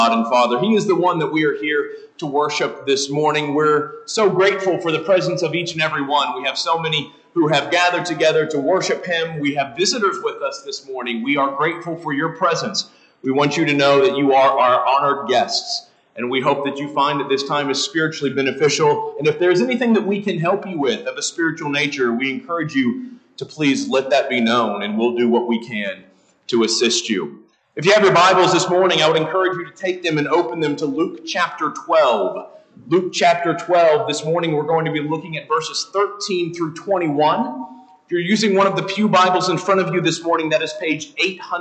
God and Father. He is the one that we are here to worship this morning. We're so grateful for the presence of each and every one. We have so many who have gathered together to worship Him. We have visitors with us this morning. We are grateful for your presence. We want you to know that you are our honored guests. And we hope that you find that this time is spiritually beneficial. And if there's anything that we can help you with of a spiritual nature, we encourage you to please let that be known, and we'll do what we can to assist you. If you have your Bibles this morning, I would encourage you to take them and open them to Luke chapter 12. Luke chapter 12. This morning we're going to be looking at verses 13 through 21. If you're using one of the pew Bibles in front of you this morning, that is page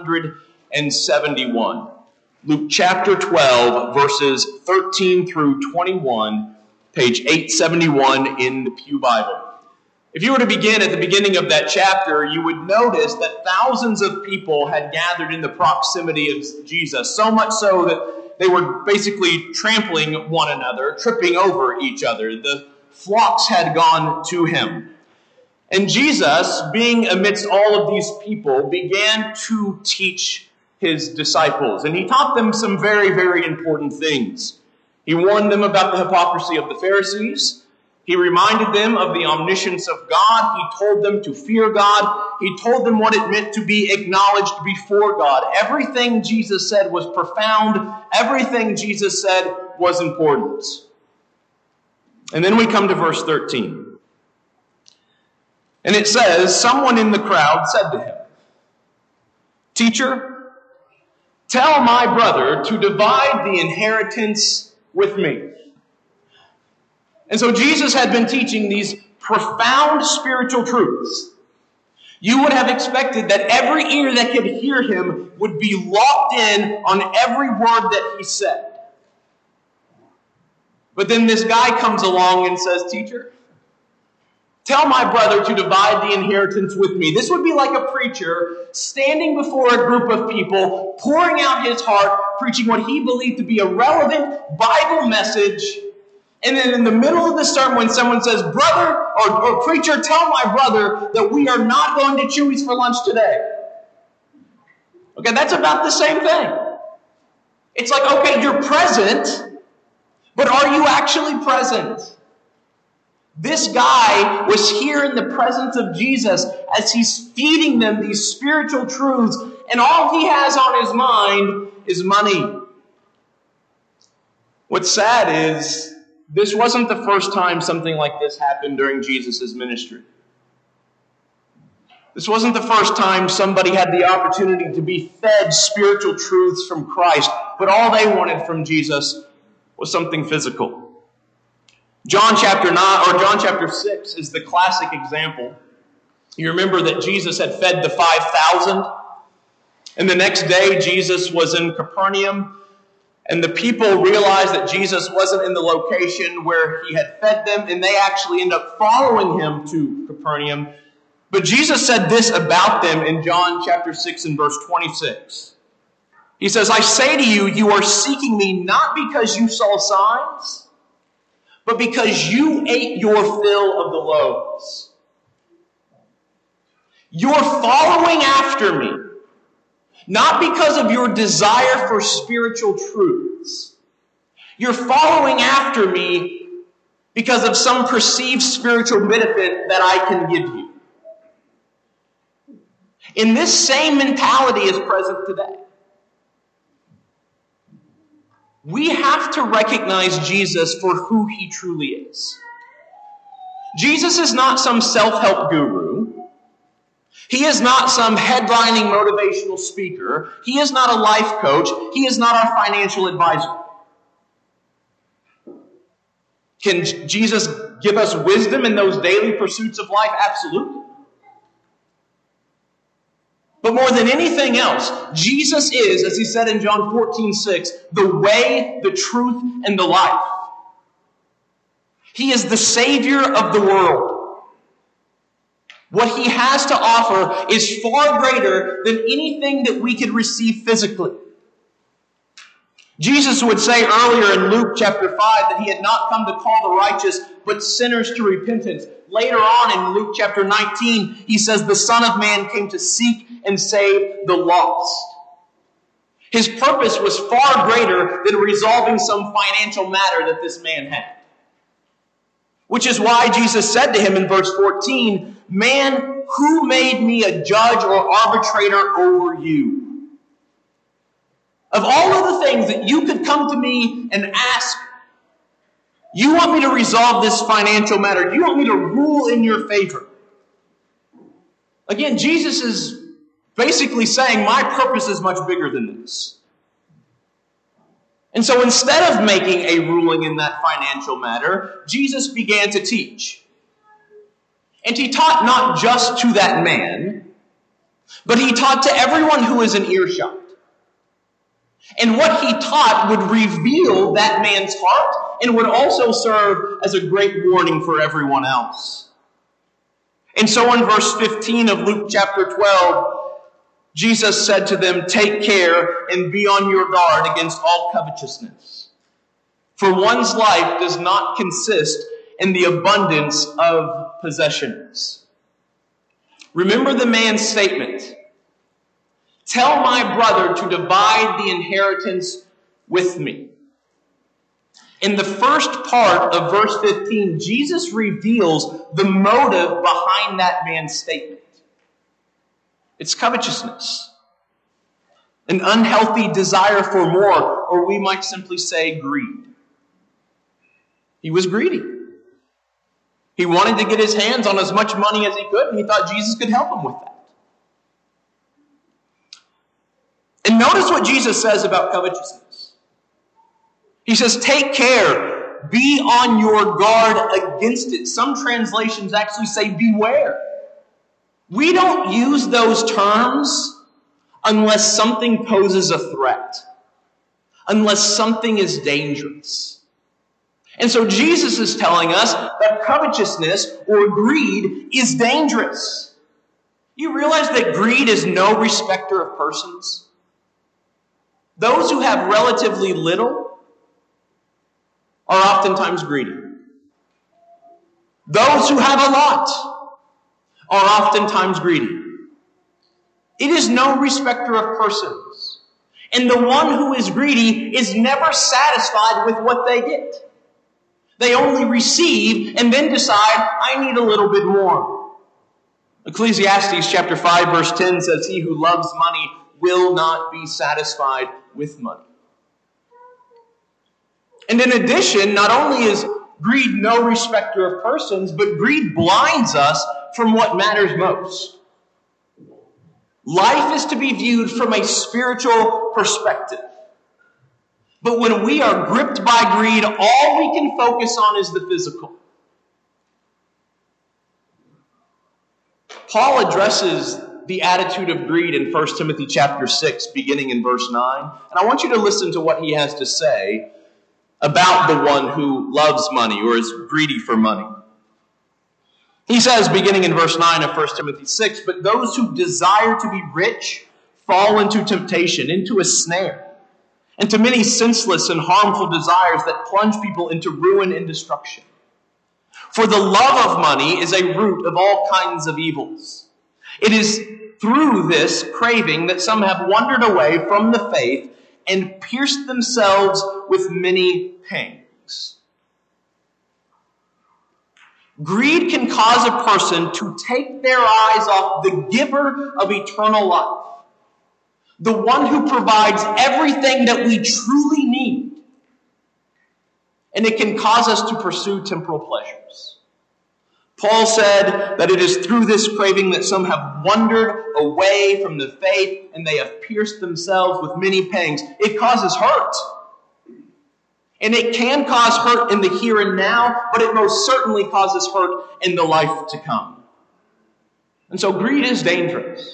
871. Luke chapter 12, verses 13 through 21, page 871 in the pew Bible. If you were to begin at the beginning of that chapter, you would notice that thousands of people had gathered in the proximity of Jesus, so much so that they were basically trampling one another, tripping over each other. The flocks had gone to him. And Jesus, being amidst all of these people, began to teach his disciples. And he taught them some very, very important things. He warned them about the hypocrisy of the Pharisees. He reminded them of the omniscience of God. He told them to fear God. He told them what it meant to be acknowledged before God. Everything Jesus said was profound. Everything Jesus said was important. And then we come to verse 13. And it says, someone in the crowd said to him, "Teacher, tell my brother to divide the inheritance with me." And so Jesus had been teaching these profound spiritual truths. You would have expected that every ear that could hear him would be locked in on every word that he said. But then this guy comes along and says, "Teacher, tell my brother to divide the inheritance with me." This would be like a preacher standing before a group of people, pouring out his heart, preaching what he believed to be a relevant Bible message. And then in the middle of the sermon, when someone says, "Brother," or "Preacher, tell my brother that we are not going to Chuy's for lunch today." Okay, that's about the same thing. It's like, okay, you're present, but are you actually present? This guy was here in the presence of Jesus as he's feeding them these spiritual truths, and all he has on his mind is money. What's sad is, this wasn't the first time something like this happened during Jesus' ministry. This wasn't the first time somebody had the opportunity to be fed spiritual truths from Christ, but all they wanted from Jesus was something physical. John chapter 9 or John chapter 6 is the classic example. You remember that Jesus had fed the 5,000, and the next day Jesus was in Capernaum. And the people realized that Jesus wasn't in the location where he had fed them, and they actually end up following him to Capernaum. But Jesus said this about them in John chapter 6 and verse 26. He says, "I say to you, you are seeking me not because you saw signs, but because you ate your fill of the loaves. You're following after me, not because of your desire for spiritual truths. You're following after me because of some perceived spiritual benefit that I can give you." And this same mentality is present today. We have to recognize Jesus for who he truly is. Jesus is not some self-help guru. He is not some headlining motivational speaker. He is not a life coach. He is not our financial advisor. Can Jesus give us wisdom in those daily pursuits of life? Absolutely. But more than anything else, Jesus is, as he said in John 14:6, the way, the truth, and the life. He is the Savior of the world. What he has to offer is far greater than anything that we could receive physically. Jesus would say earlier in Luke chapter 5 that he had not come to call the righteous, but sinners to repentance. Later on in Luke chapter 19, he says the Son of Man came to seek and save the lost. His purpose was far greater than resolving some financial matter that this man had. Which is why Jesus said to him in verse 14, "Man, who made me a judge or arbitrator over you?" Of all of the things that you could come to me and ask, you want me to resolve this financial matter. You want me to rule in your favor. Again, Jesus is basically saying, my purpose is much bigger than this. And so instead of making a ruling in that financial matter, Jesus began to teach. And he taught not just to that man, but he taught to everyone who was in earshot. And what he taught would reveal that man's heart and would also serve as a great warning for everyone else. And so in verse 15 of Luke chapter 12, Jesus said to them, "Take care and be on your guard against all covetousness. For one's life does not consist in the abundance of possessions." Remember the man's statement. "Tell my brother to divide the inheritance with me." In the first part of verse 15, Jesus reveals the motive behind that man's statement. It's covetousness, an unhealthy desire for more, or we might simply say greed. He was greedy. He wanted to get his hands on as much money as he could, and he thought Jesus could help him with that. And notice what Jesus says about covetousness. He says, take care, be on your guard against it. Some translations actually say beware. We don't use those terms unless something poses a threat, unless something is dangerous. And so Jesus is telling us that covetousness or greed is dangerous. You realize that greed is no respecter of persons? Those who have relatively little are oftentimes greedy. Those who have a lot are oftentimes greedy. It is no respecter of persons. And the one who is greedy is never satisfied with what they get. They only receive and then decide, I need a little bit more. Ecclesiastes chapter 5 verse 10 says, "He who loves money will not be satisfied with money." And in addition, not only is greed no respecter of persons, but greed blinds us from what matters most. Life is to be viewed from a spiritual perspective. But when we are gripped by greed, all we can focus on is the physical. Paul addresses the attitude of greed in 1 Timothy chapter 6, beginning in verse 9. And I want you to listen to what he has to say about the one who loves money or is greedy for money. He says, beginning in verse 9 of 1 Timothy 6, "But those who desire to be rich fall into temptation, into a snare, and to many senseless and harmful desires that plunge people into ruin and destruction. For the love of money is a root of all kinds of evils. It is through this craving that some have wandered away from the faith and pierced themselves with many pangs." Greed can cause a person to take their eyes off the giver of eternal life, the one who provides everything that we truly need. And it can cause us to pursue temporal pleasures. Paul said that it is through this craving that some have wandered away from the faith and they have pierced themselves with many pangs. It causes hurt. And it can cause hurt in the here and now, but it most certainly causes hurt in the life to come. And so greed is dangerous.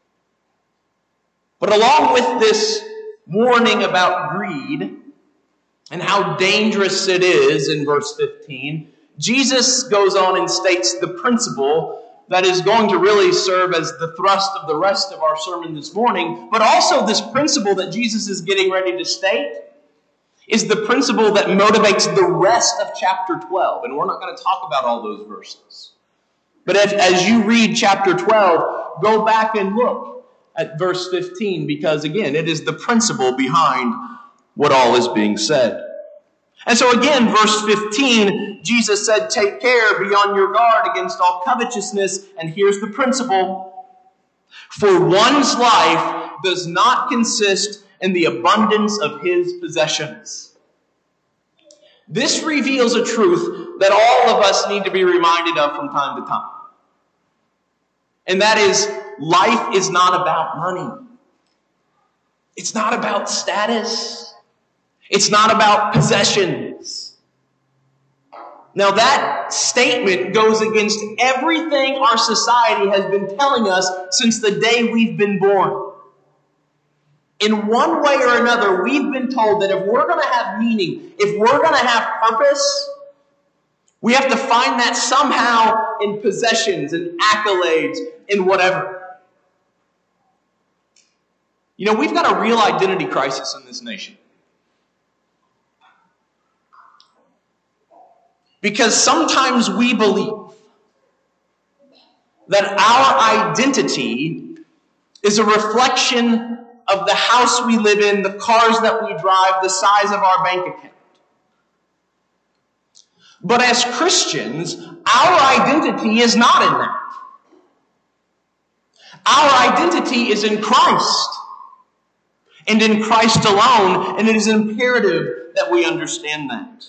But along with this warning about greed and how dangerous it is in verse 15, Jesus goes on and states the principle that is going to really serve as the thrust of the rest of our sermon this morning, but also this principle that Jesus is getting ready to state is the principle that motivates the rest of chapter 12. And we're not going to talk about all those verses. But as you read chapter 12, go back and look at verse 15, because again, it is the principle behind what all is being said. And so again, verse 15, Jesus said, take care, be on your guard against all covetousness. And here's the principle. For one's life does not consist in the abundance of his possessions. This reveals a truth that all of us need to be reminded of from time to time. And that is, life is not about money. It's not about status. It's not about possessions. Now that statement goes against everything our society has been telling us since the day we've been born. In one way or another, we've been told that if we're going to have meaning, if we're going to have purpose, we have to find that somehow in possessions and accolades and whatever. You know, we've got a real identity crisis in this nation. Because sometimes we believe that our identity is a reflection of the house we live in, the cars that we drive, the size of our bank account. But as Christians, our identity is not in that. Our identity is in Christ, and in Christ alone, and it is imperative that we understand that.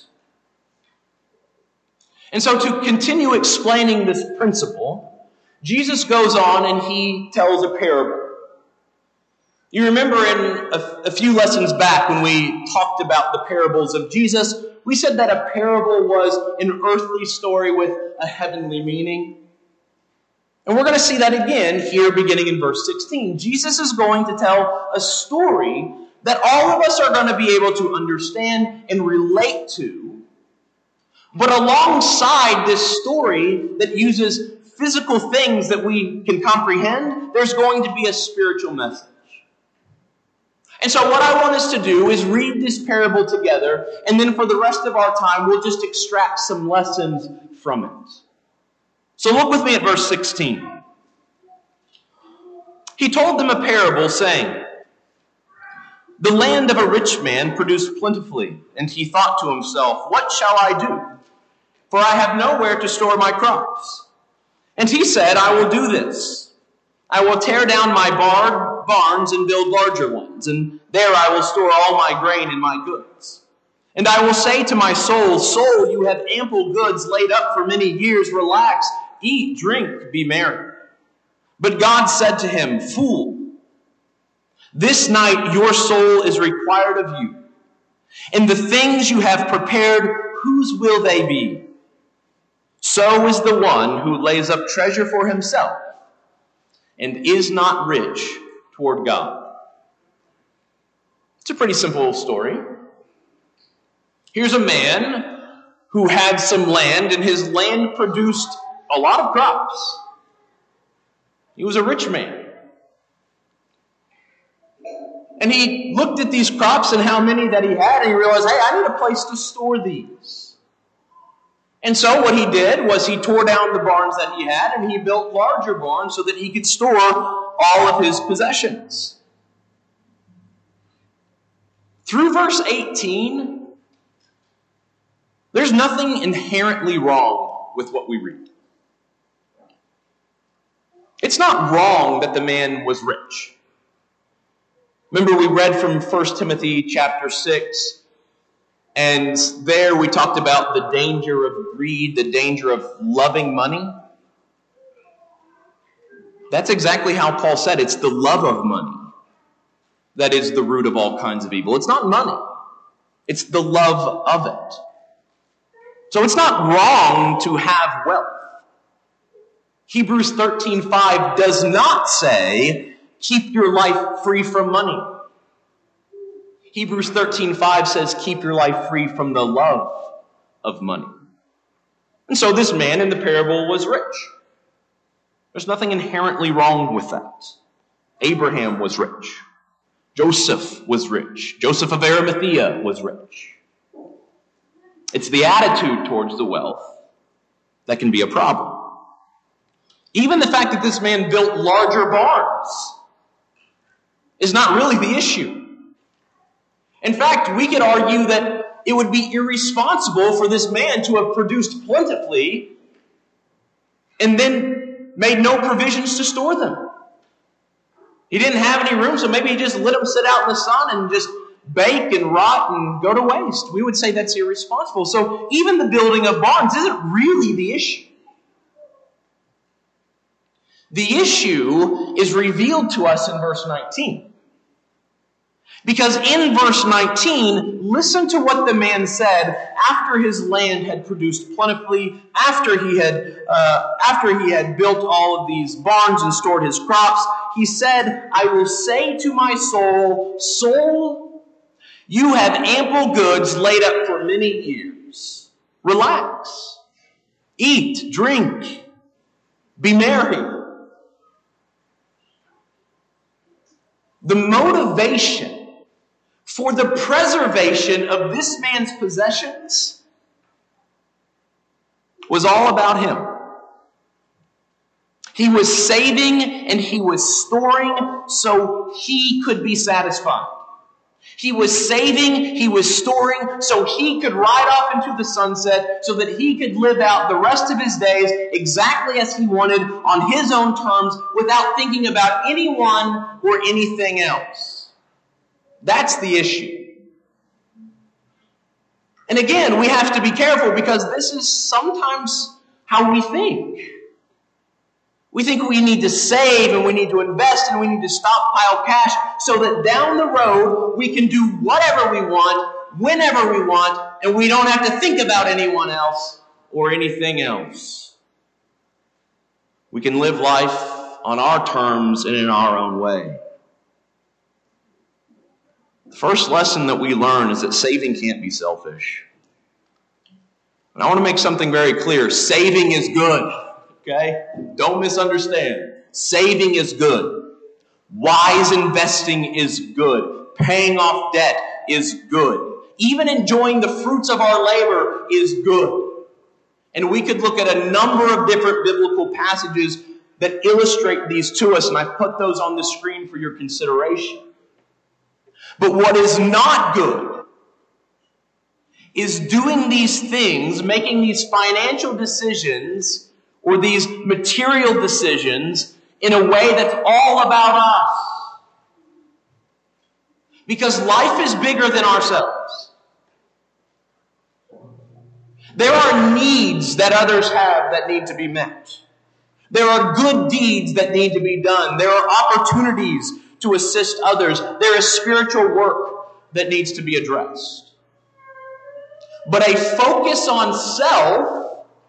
And so to continue explaining this principle, Jesus goes on and he tells a parable. You remember in a few lessons back when we talked about the parables of Jesus, we said that a parable was an earthly story with a heavenly meaning. And we're going to see that again here beginning in verse 16. Jesus is going to tell a story that all of us are going to be able to understand and relate to. But alongside this story that uses physical things that we can comprehend, there's going to be a spiritual message. And so what I want us to do is read this parable together, and then for the rest of our time, we'll just extract some lessons from it. So look with me at verse 16. He told them a parable, saying, the land of a rich man produced plentifully, and he thought to himself, what shall I do? For I have nowhere to store my crops. And he said, I will do this. I will tear down my barns and build larger ones, and there I will store all my grain and my goods. And I will say to my soul, soul, you have ample goods laid up for many years. Relax, eat, drink, be merry. But God said to him, fool, this night your soul is required of you. And the things you have prepared, whose will they be? So is the one who lays up treasure for himself and is not rich toward God. It's a pretty simple story. Here's a man who had some land, and his land produced a lot of crops. He was a rich man. And he looked at these crops and how many that he had, and he realized, hey, I need a place to store these. And so what he did was he tore down the barns that he had, and he built larger barns so that he could store all of his possessions. Through verse 18, there's nothing inherently wrong with what we read. It's not wrong that the man was rich. Remember, we read from 1 Timothy chapter 6, and there we talked about the danger of greed, the danger of loving money. That's exactly how Paul said it's the love of money that is the root of all kinds of evil. It's not money. It's the love of it. So it's not wrong to have wealth. Hebrews 13:5 does not say, keep your life free from money. Hebrews 13:5 says, keep your life free from the love of money. And so this man in the parable was rich. There's nothing inherently wrong with that. Abraham was rich. Joseph was rich. Joseph of Arimathea was rich. It's the attitude towards the wealth that can be a problem. Even the fact that this man built larger barns is not really the issue. In fact, we could argue that it would be irresponsible for this man to have produced plentifully and then made no provisions to store them. He didn't have any room, so maybe he just let them sit out in the sun and just bake and rot and go to waste. We would say that's irresponsible. So even the building of barns isn't really the issue. The issue is revealed to us in verse 19. Because in verse 19, listen to what the man said after his land had produced plentifully, after he had built all of these barns and stored his crops. He said, I will say to my soul, soul, you have ample goods laid up for many years. Relax. Eat, drink, be merry. The motivation for the preservation of this man's possessions was all about him. He was saving and he was storing so he could be satisfied. He was saving, he was storing so he could ride off into the sunset, so that he could live out the rest of his days exactly as he wanted on his own terms without thinking about anyone or anything else. That's the issue. And again, we have to be careful because this is sometimes how we think. We think we need to save and we need to invest and we need to stockpile cash so that down the road we can do whatever we want, whenever we want, and we don't have to think about anyone else or anything else. We can live life on our terms and in our own way. The first lesson that we learn is that saving can't be selfish. And I want to make something very clear. Saving is good. Okay? Don't misunderstand. Saving is good. Wise investing is good. Paying off debt is good. Even enjoying the fruits of our labor is good. And we could look at a number of different biblical passages that illustrate these to us, and I've put those on the screen for your consideration. But what is not good is doing these things, making these financial decisions or these material decisions in a way that's all about us. Because life is bigger than ourselves. There are needs that others have that need to be met. There are good deeds that need to be done. There are opportunities to assist others. There is spiritual work that needs to be addressed. But a focus on self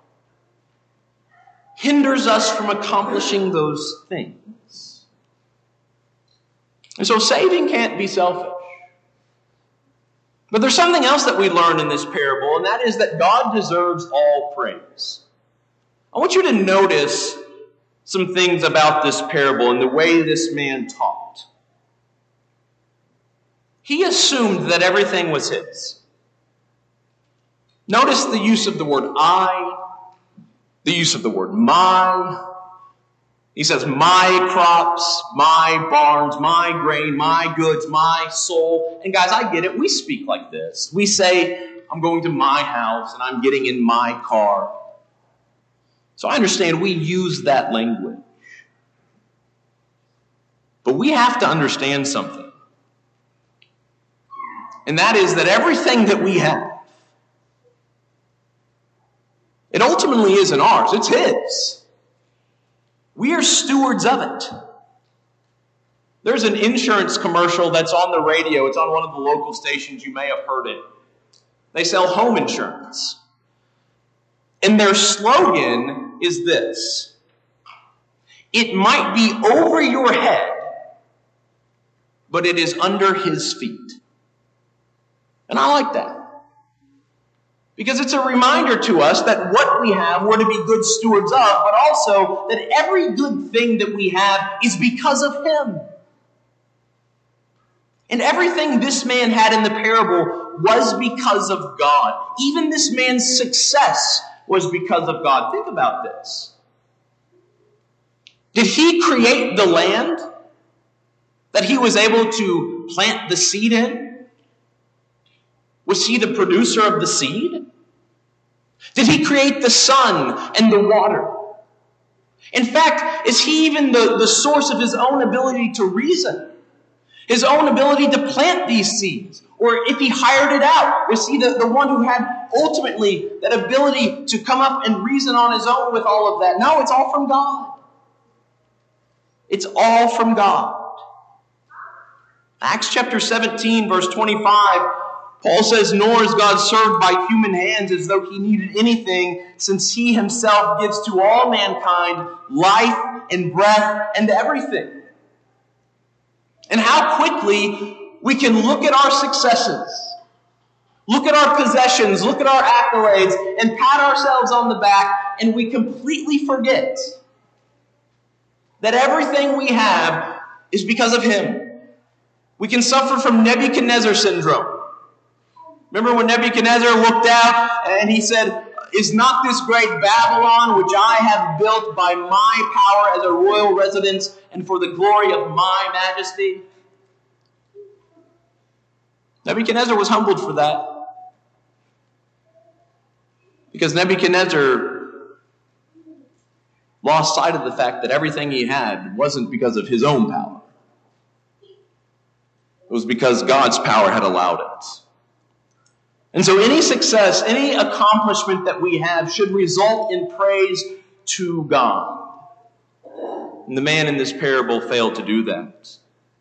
hinders us from accomplishing those things. And so saving can't be selfish. But there's something else that we learn in this parable, and that is that God deserves all praise. I want you to notice some things about this parable and the way this man talked. He assumed that everything was his. Notice the use of the word I, the use of the word my. He says, my crops, my barns, my grain, my goods, my soul. And guys, I get it. We speak like this. We say, I'm going to my house and I'm getting in my car. So I understand we use that language. But we have to understand something. And that is that everything that we have, it ultimately isn't ours. It's his. We are stewards of it. There's an insurance commercial that's on the radio. It's on one of the local stations. You may have heard it. They sell home insurance. And their slogan is this: it might be over your head, but it is under his feet. And I like that. Because it's a reminder to us that what we have, we're to be good stewards of, but also that every good thing that we have is because of him. And everything this man had in the parable was because of God. Even this man's success was because of God. Think about this. Did he create the land? that he was able to plant the seed in? Was he the producer of the seed? Did he create the sun and the water? In fact, is he even the source of his own ability to reason? His own ability to plant these seeds? Or if he hired it out, was he the one who had ultimately that ability to come up and reason on his own with all of that? No, it's all from God. It's all from God. Acts chapter 17, verse 25, Paul says, "Nor is God served by human hands as though he needed anything, since he himself gives to all mankind life and breath and everything." And how quickly we can look at our successes, look at our possessions, look at our accolades, and pat ourselves on the back, and we completely forget that everything we have is because of him. We can suffer from Nebuchadnezzar syndrome. Remember when Nebuchadnezzar looked out and he said, "Is not this great Babylon, which I have built by my power as a royal residence and for the glory of my majesty?" Nebuchadnezzar was humbled for that. Because Nebuchadnezzar lost sight of the fact that everything he had wasn't because of his own power. It was because God's power had allowed it. And so any success, any accomplishment that we have should result in praise to God. And the man in this parable failed to do that.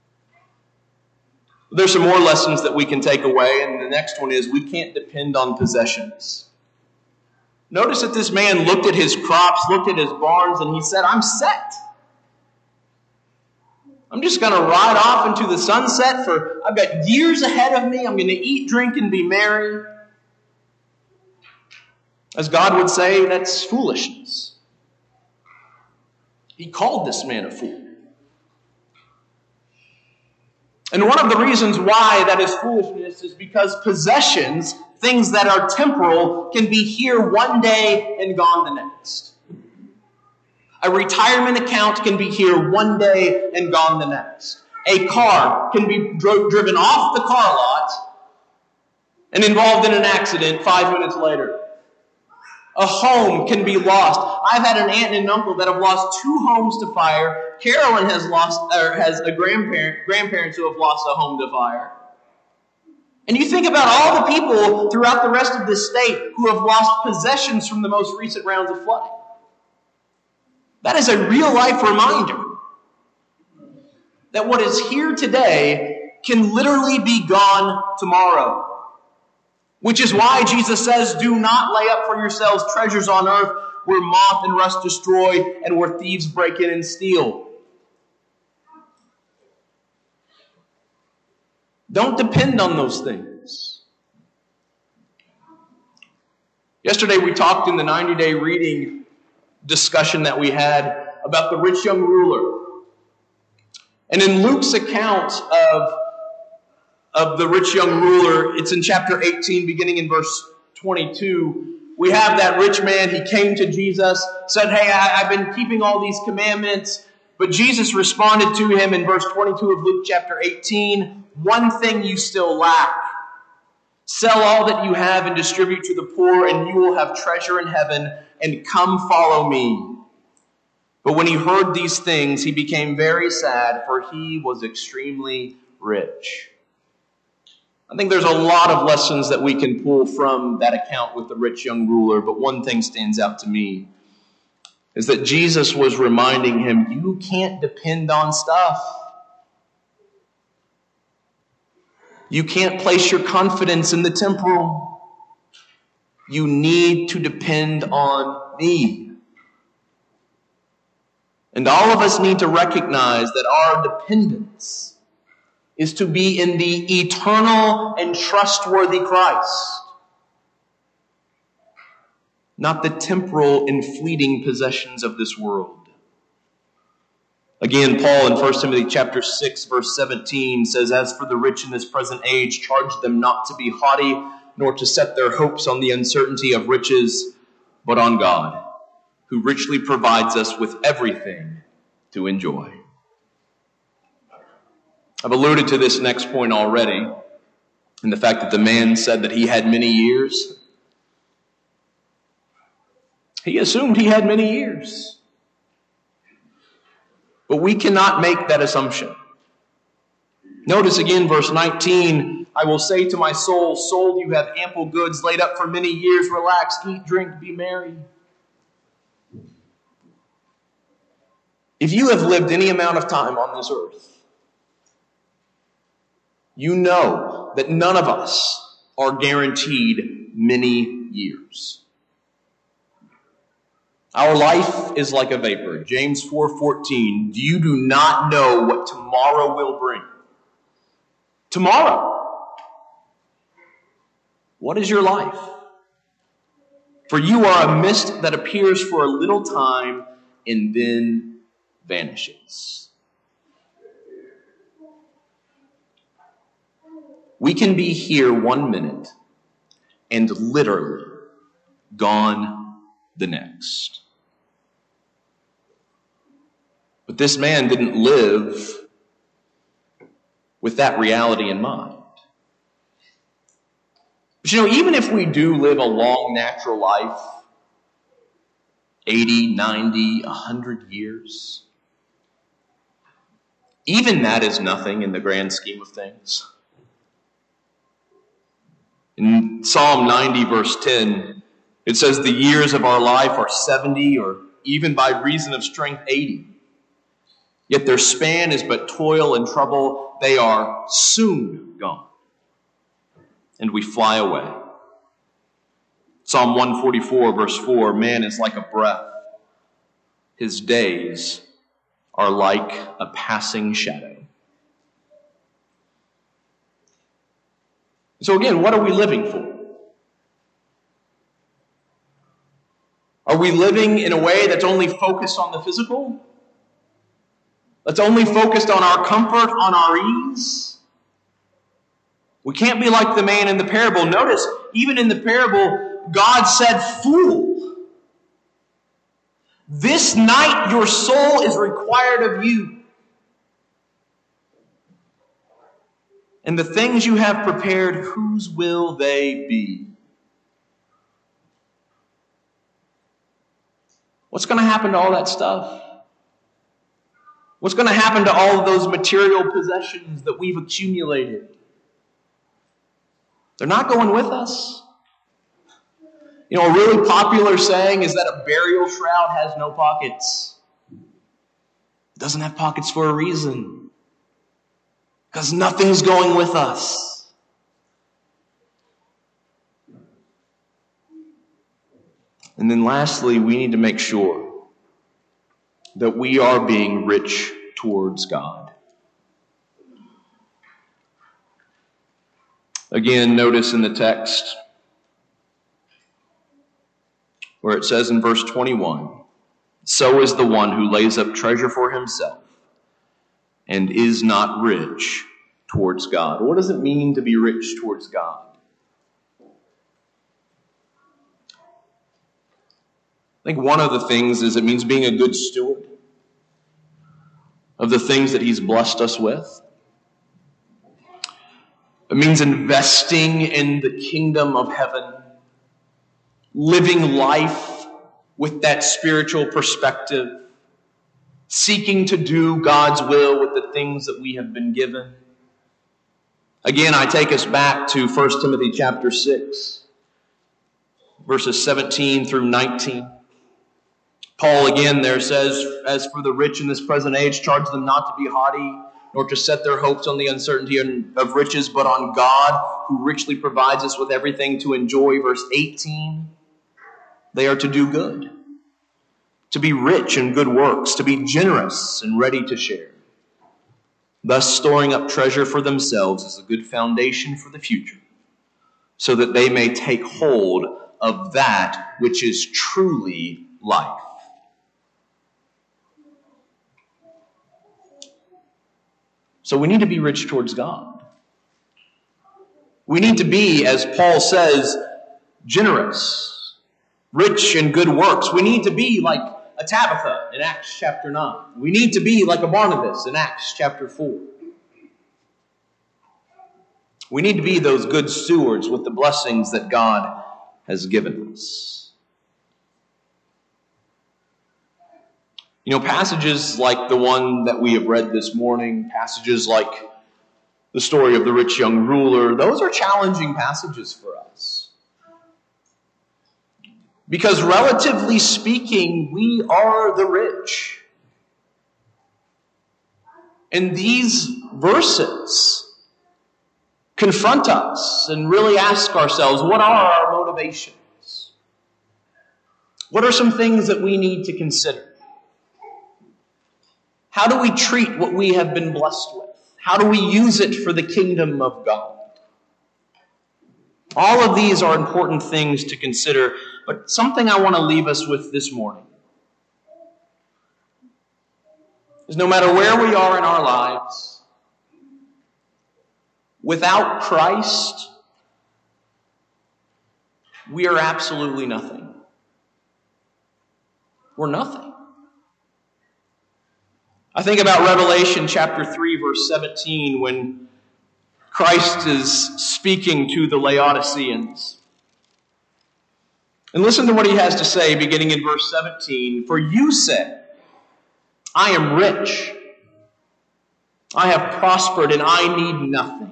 There's some more lessons that we can take away, and the next one is we can't depend on possessions. Notice that this man looked at his crops, looked at his barns, and he said, "I'm set. I'm just going to ride off into the sunset for, I've got years ahead of me. I'm going to eat, drink, and be merry." As God would say, that's foolishness. He called this man a fool. And one of the reasons why that is foolishness is because possessions, things that are temporal, can be here one day and gone the next. A retirement account can be here one day and gone the next. A car can be driven off the car lot and involved in an accident 5 minutes later. A home can be lost. I've had an aunt and an uncle that have lost 2 homes to fire. Carolyn has a grandparents who have lost a home to fire. And you think about all the people throughout the rest of this state who have lost possessions from the most recent rounds of flooding. That is a real-life reminder that what is here today can literally be gone tomorrow. Which is why Jesus says, "Do not lay up for yourselves treasures on earth where moth and rust destroy and where thieves break in and steal." Don't depend on those things. Yesterday we talked in the 90-day reading discussion that we had about the rich young ruler. And in Luke's account of the rich young ruler, it's in chapter 18, beginning in verse 22. We have that rich man, he came to Jesus, said, "Hey, I've been keeping all these commandments." But Jesus responded to him in verse 22 of Luke chapter 18, "One thing you still lack. Sell all that you have and distribute to the poor, and you will have treasure in heaven, and come follow me." But when he heard these things, he became very sad, for he was extremely rich. I think there's a lot of lessons that we can pull from that account with the rich young ruler, but one thing stands out to me is that Jesus was reminding him, you can't depend on stuff. You can't place your confidence in the temporal. You need to depend on me. And all of us need to recognize that our dependence is to be in the eternal and trustworthy Christ, not the temporal and fleeting possessions of this world. Again, Paul in 1 Timothy chapter 6, verse 17 says, "As for the rich in this present age, charge them not to be haughty, nor to set their hopes on the uncertainty of riches, but on God, who richly provides us with everything to enjoy." I've alluded to this next point already, and the fact that the man said that he had many years. He assumed he had many years. But we cannot make that assumption. Notice again verse 19, I will say to my soul, soul, you have ample goods laid up for many years. Relax, eat, drink, be merry. If you have lived any amount of time on this earth, you know that none of us are guaranteed many years. Our life is like a vapor. James 4:14, you do not know what tomorrow will bring. Tomorrow. What is your life? For you are a mist that appears for a little time and then vanishes. We can be here 1 minute and literally gone the next. But this man didn't live with that reality in mind. But even if we do live a long natural life, 80, 90, 100 years, even that is nothing in the grand scheme of things. In Psalm 90, verse 10, it says, the years of our life are 70, or even by reason of strength, 80. Yet their span is but toil and trouble. They are soon gone, and we fly away. Psalm 144, verse 4, man is like a breath. His days are like a passing shadow. So again, what are we living for? Are we living in a way that's only focused on the physical? That's only focused on our comfort, on our ease? We can't be like the man in the parable. Notice, even in the parable, God said, fool, this night your soul is required of you. And the things you have prepared, whose will they be? What's going to happen to all that stuff? What's going to happen to all of those material possessions that we've accumulated? They're not going with us. A really popular saying is that a burial shroud has no pockets. It doesn't have pockets for a reason. Because nothing's going with us. And then lastly, we need to make sure that we are being rich towards God. Again, notice in the text where it says in verse 21, so is the one who lays up treasure for himself and is not rich towards God. What does it mean to be rich towards God? I think one of the things is it means being a good steward of the things that he's blessed us with. It means investing in the kingdom of heaven, living life with that spiritual perspective, seeking to do God's will with the things that we have been given. Again, I take us back to 1 Timothy chapter 6, verses 17 through 19. Paul again there says, as for the rich in this present age, charge them not to be haughty, nor to set their hopes on the uncertainty of riches, but on God, who richly provides us with everything to enjoy. Verse 18, they are to do good, to be rich in good works, to be generous and ready to share, thus storing up treasure for themselves as a good foundation for the future, so that they may take hold of that which is truly life. So we need to be rich towards God. We need to be, as Paul says, generous, rich in good works. We need to be like a Tabitha in Acts chapter 9. We need to be like a Barnabas in Acts chapter 4. We need to be those good stewards with the blessings that God has given us. You know, passages like the one that we have read this morning, passages like the story of the rich young ruler, those are challenging passages for us. Because relatively speaking, we are the rich. And these verses confront us and really ask ourselves, what are our motivations? What are some things that we need to consider? How do we treat what we have been blessed with? How do we use it for the kingdom of God? All of these are important things to consider, but something I want to leave us with this morning is no matter where we are in our lives, without Christ, we are absolutely nothing. We're nothing. I think about Revelation chapter 3, verse 17, when Christ is speaking to the Laodiceans. And listen to what he has to say, beginning in verse 17. For you say, I am rich, I have prospered, and I need nothing.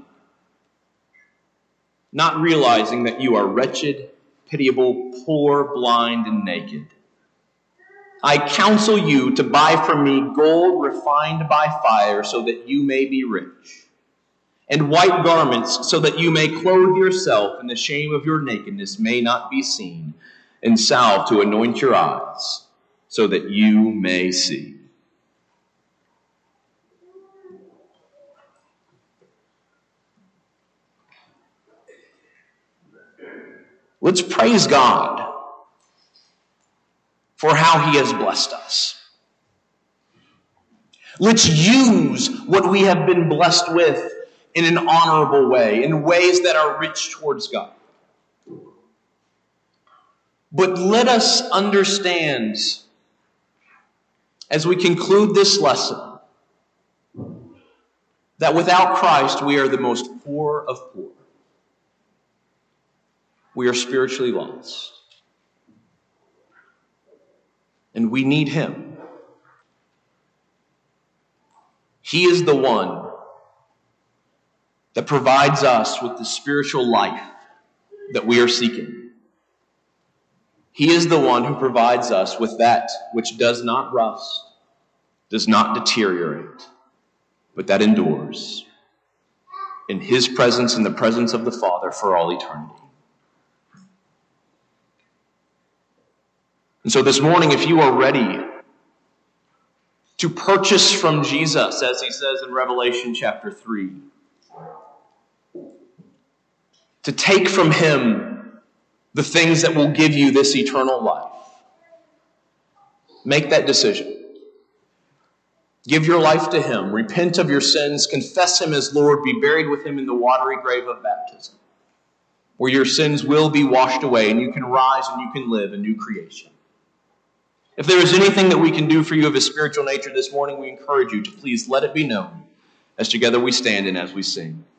Not realizing that you are wretched, pitiable, poor, blind, and naked. I counsel you to buy from me gold refined by fire so that you may be rich, and white garments so that you may clothe yourself and the shame of your nakedness may not be seen, and salve to anoint your eyes so that you may see. Let's praise God for how he has blessed us. Let's use what we have been blessed with in an honorable way, in ways that are rich towards God. But let us understand, as we conclude this lesson, that without Christ we are the most poor of poor. We are spiritually lost. And we need him. He is the one that provides us with the spiritual life that we are seeking. He is the one who provides us with that which does not rust, does not deteriorate, but that endures in his presence, in the presence of the Father for all eternity. And so this morning, if you are ready to purchase from Jesus, as he says in Revelation chapter 3, to take from him the things that will give you this eternal life, make that decision. Give your life to him. Repent of your sins. Confess him as Lord. Be buried with him in the watery grave of baptism, where your sins will be washed away and you can rise and you can live a new creation. If there is anything that we can do for you of a spiritual nature this morning, we encourage you to please let it be known as together we stand and as we sing.